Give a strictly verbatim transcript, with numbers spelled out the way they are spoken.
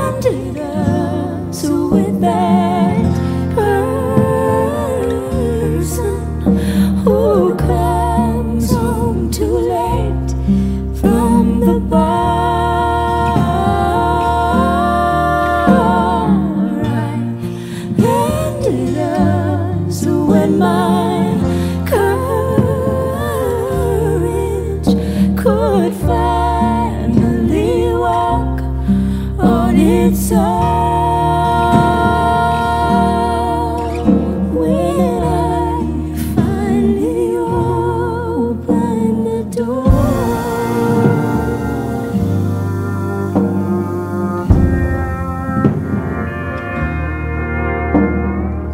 handed us with that person who comes home too late from the bar. I landed us when my courage could finally walk on its own.